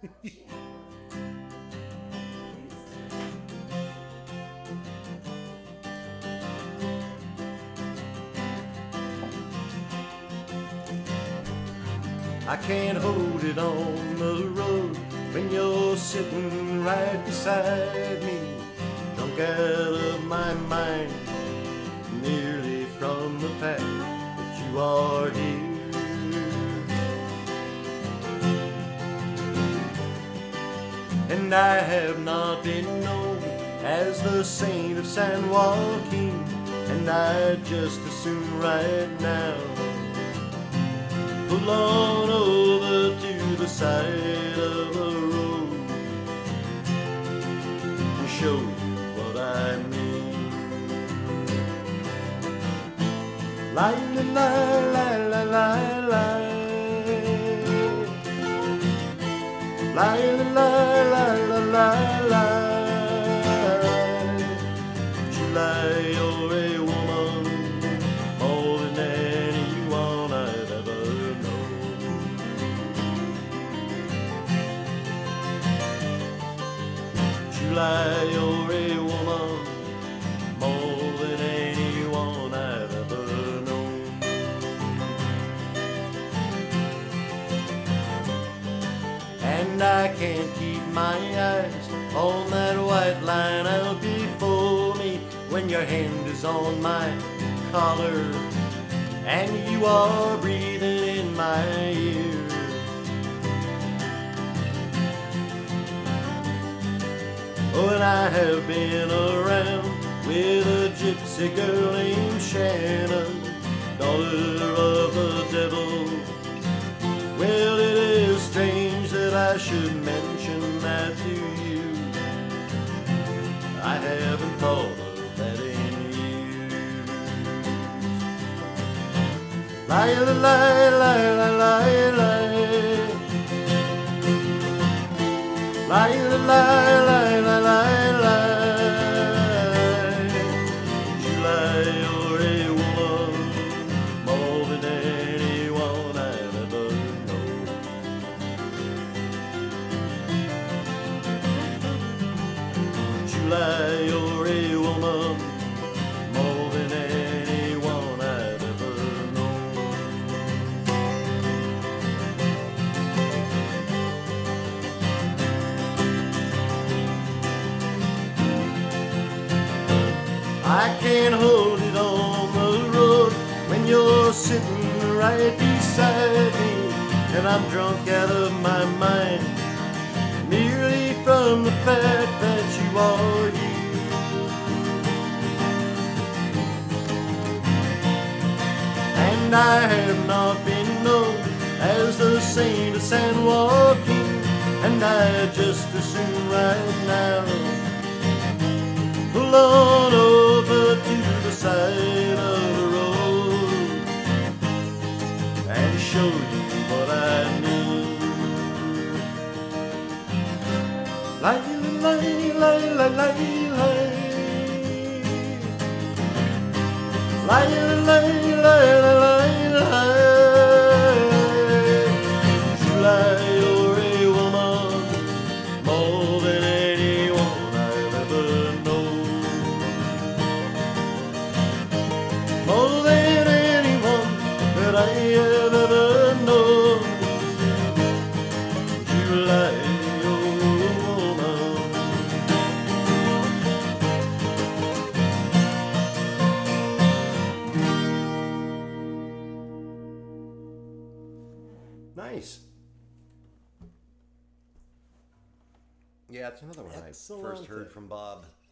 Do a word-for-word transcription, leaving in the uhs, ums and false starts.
I can't hold it on the road when you're sitting right beside me, drunk out of my mind, merely from the fact that you are here. And I have not been known as the saint of San Joaquin, and I'd just as soon right now pull on over to the side of the road and show you what I mean. La la la la la la la la la la la la. July, you're a woman more than anyone I've ever known. July, you're a woman more than anyone I've ever known. And I can't keep my eyes on that white line out before me when your hand is on my collar and you are breathing in my ear. Oh, and I have been around with a gypsy girl named Shannon, daughter of the devil. Well, it is strange that I should mention that to you. I haven't thought of that in years. La la la la la la la la la la la la la. July, you're a woman more than anyone I've ever known. July, you're a woman more than anyone I've ever known. I can't hold it on the road when you're sitting right beside me, and I'm drunk out of my mind, merely from the fact that you are here. And I have not been known as the saint of San Joaquin, and I just as soon right now pull on over to the side of the road and show you what I mean. La la la la la la la la la la la. July, you're a woman more than anyone I've ever known. More than anyone that I have ever known. July, nice. Yeah, it's another one I Excellent. first heard from Bob